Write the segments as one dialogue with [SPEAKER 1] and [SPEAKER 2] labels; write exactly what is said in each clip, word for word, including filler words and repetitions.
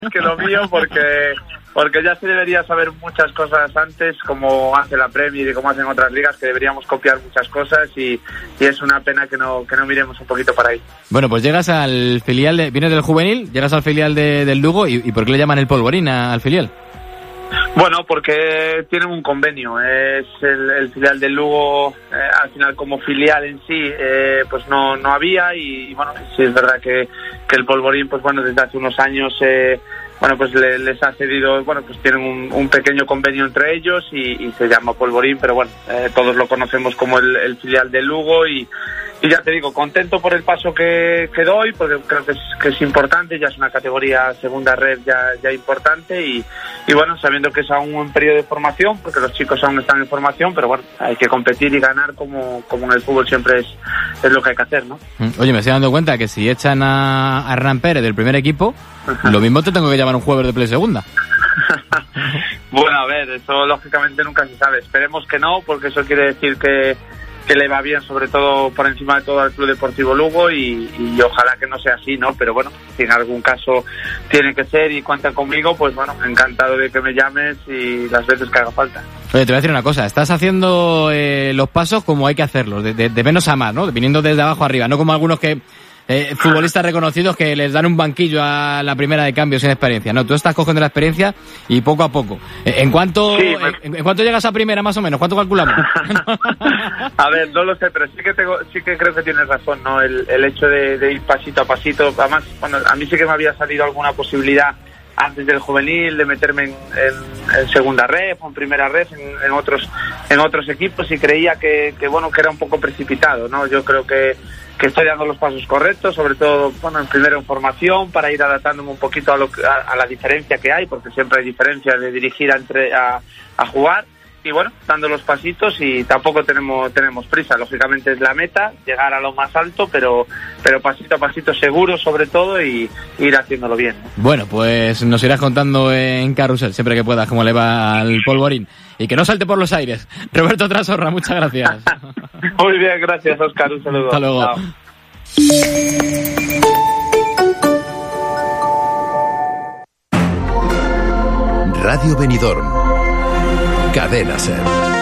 [SPEAKER 1] que lo mío, porque porque ya se debería saber muchas cosas antes, como hace la Premier y como hacen otras ligas, que deberíamos copiar muchas cosas y, y es una pena que no que no miremos un poquito para ahí.
[SPEAKER 2] Bueno, pues llegas al filial, de, vienes del juvenil, llegas al filial de, del Lugo y, y ¿por qué le llaman el polvorín a, al filial?
[SPEAKER 1] Bueno, porque tienen un convenio, es el, el filial del Lugo, eh, al final como filial en sí, eh, pues no no había y, y bueno, sí es verdad que, que el polvorín, pues bueno, desde hace unos años, eh, bueno, pues le, les ha cedido, bueno, pues tienen un, un pequeño convenio entre ellos y, y se llama polvorín, pero bueno, eh, todos lo conocemos como el, el filial del Lugo y Y ya te digo, contento por el paso que, que doy, porque creo que es, que es importante, ya es una categoría segunda red ya, ya importante y, y bueno, sabiendo que es aún un periodo de formación, porque los chicos aún están en formación, pero bueno, hay que competir y ganar como, como en el fútbol siempre es, es lo que hay que hacer, ¿no?
[SPEAKER 2] Oye, me estoy dando cuenta que si echan a, a Hernán Pérez del primer equipo, ajá, lo mismo te tengo que llamar un jueves de Play Segunda.
[SPEAKER 1] Bueno, a ver, eso lógicamente nunca se sabe. Esperemos que no, porque eso quiere decir que que le va bien, sobre todo por encima de todo al Club Deportivo Lugo y, y ojalá que no sea así, ¿no? Pero bueno, si en algún caso tiene que ser y cuentan conmigo, pues bueno, encantado de que me llames y las veces que haga falta.
[SPEAKER 2] Oye, te voy a decir una cosa, estás haciendo eh, los pasos como hay que hacerlos, de, de, de menos a más, ¿no? Viniendo desde abajo arriba, no como algunos que eh, futbolistas reconocidos que les dan un banquillo a la primera de cambio sin experiencia. No, tú estás cogiendo la experiencia y poco a poco. Eh, ¿En cuánto sí, me... en, en cuánto llegas a primera más o menos? ¿Cuánto calculamos?
[SPEAKER 1] A ver, no lo sé, pero sí que tengo, sí que creo que tienes razón, ¿no? El, el hecho de, de ir pasito a pasito. Además, bueno, a mí sí que me había salido alguna posibilidad antes del juvenil de meterme en, en, en segunda red o en primera red en, en otros en otros equipos y creía que, que bueno que era un poco precipitado, ¿no? Yo creo que que estoy dando los pasos correctos, sobre todo, bueno, en primero en formación, para ir adaptándome un poquito a, lo, a, a la diferencia que hay, porque siempre hay diferencia de dirigir a, entre, a, a jugar, y bueno, dando los pasitos y tampoco tenemos tenemos prisa, lógicamente es la meta, llegar a lo más alto, pero pero pasito a pasito seguro sobre todo y ir haciéndolo bien, ¿no?
[SPEAKER 2] Bueno, pues nos irás contando en Carrusel, siempre que puedas, cómo le va al polvorín. Y que no salte por los aires. Roberto Trasorra, muchas gracias.
[SPEAKER 1] Muy bien, gracias, Óscar, un saludo.
[SPEAKER 2] Hasta luego.
[SPEAKER 1] Chao.
[SPEAKER 3] Radio Benidorm, Cadena Ser.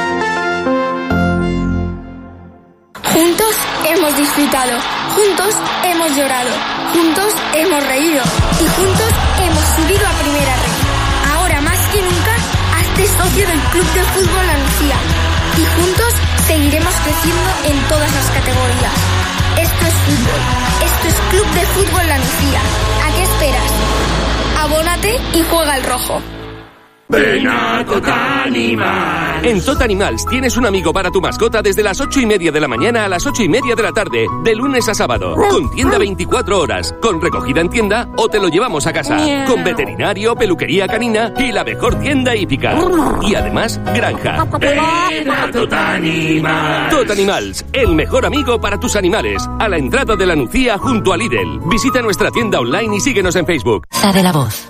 [SPEAKER 4] Juntos hemos disfrutado, juntos hemos llorado, juntos hemos reído y juntos hemos subido a primera red. Ahora más que nunca, hazte socio del Club de Fútbol La Nucía y juntos seguiremos creciendo en todas las categorías. Esto es fútbol, esto es Club de Fútbol La Nucía. ¿A qué esperas? Abónate y juega al rojo.
[SPEAKER 5] Ven a Totanimal. En Totanimals tienes un amigo para tu mascota desde las ocho y media de la mañana a las ocho y media de la tarde, de lunes a sábado, con tienda veinticuatro horas, con recogida en tienda o te lo llevamos a casa, con veterinario, peluquería canina y la mejor tienda hípica. Y además, granja. Ven a Totanimals. Totanimals, el mejor amigo para tus animales, a la entrada de la Nucía junto a Lidl. Visita nuestra tienda online y síguenos en Facebook.
[SPEAKER 6] Sabe la voz.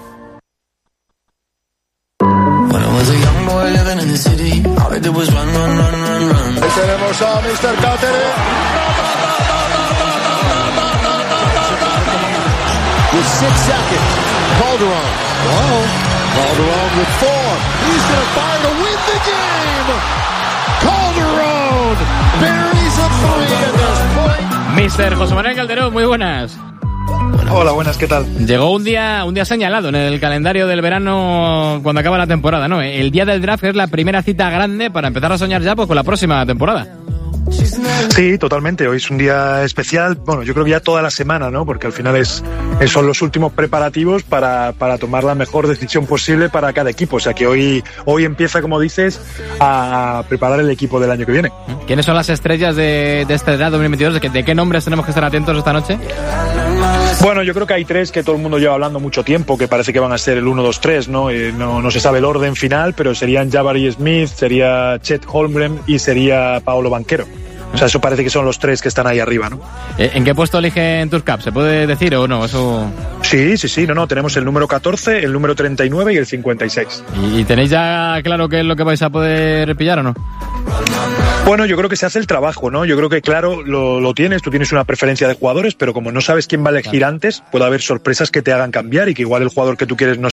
[SPEAKER 7] Ahí tenemos a mister Cáceres. With six seconds, Calderon. Oh, Calderon with four. He's going to fire to win the game. Calderon buries a three at this point.
[SPEAKER 2] mister José Manuel Calderón, muy buenas.
[SPEAKER 8] Hola, buenas, ¿qué tal?
[SPEAKER 2] Llegó un día un día señalado en el calendario del verano cuando acaba la temporada, ¿no? El día del draft es la primera cita grande para empezar a soñar ya pues con la próxima temporada.
[SPEAKER 8] Sí, totalmente. Hoy es un día especial. Bueno, yo creo que ya toda la semana, ¿no? Porque al final es, es son los últimos preparativos para, para tomar la mejor decisión posible para cada equipo. O sea que hoy, hoy empieza, como dices, a preparar el equipo del año que viene.
[SPEAKER 2] ¿Quiénes son las estrellas de, de este draft dos mil veintidós? ¿De qué, ¿De qué nombres tenemos que estar atentos esta noche?
[SPEAKER 8] Bueno, yo creo que hay tres que todo el mundo lleva hablando mucho tiempo, que parece que van a ser el uno, dos, tres, ¿no? Eh, no, no se sabe el orden final, pero serían Jabari Smith, sería Chet Holmgren y sería Paolo Banchero. O sea, eso parece que son los tres que están ahí arriba, ¿no?
[SPEAKER 2] ¿En qué puesto eligen tus caps? ¿Se puede decir o no? Eso...
[SPEAKER 8] Sí, sí, sí. No, no. Tenemos el número catorce, el número treinta y nueve y el cincuenta y seis.
[SPEAKER 2] ¿Y tenéis ya claro qué es lo que vais a poder pillar o no?
[SPEAKER 8] Bueno, yo creo que se hace el trabajo, ¿no? Yo creo que, claro, lo, lo tienes, tú tienes una preferencia de jugadores, pero como no sabes quién va a elegir antes, puede haber sorpresas que te hagan cambiar y que igual el jugador que tú quieres no